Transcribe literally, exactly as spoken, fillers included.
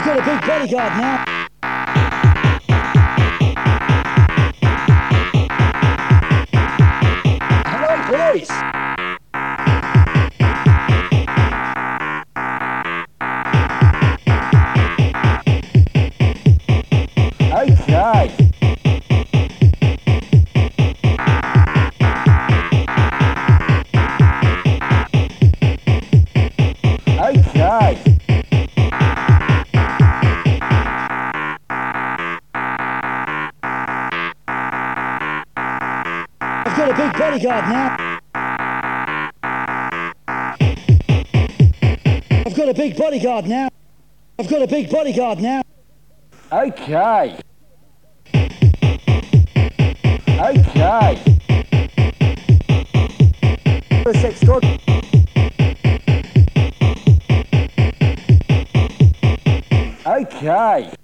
got a big bodyguard now. Hello, police. Okay. Okay. I've got a big bodyguard now. I've got a big bodyguard now. I've got a big bodyguard now. Okay. Okay. Six good. Okay.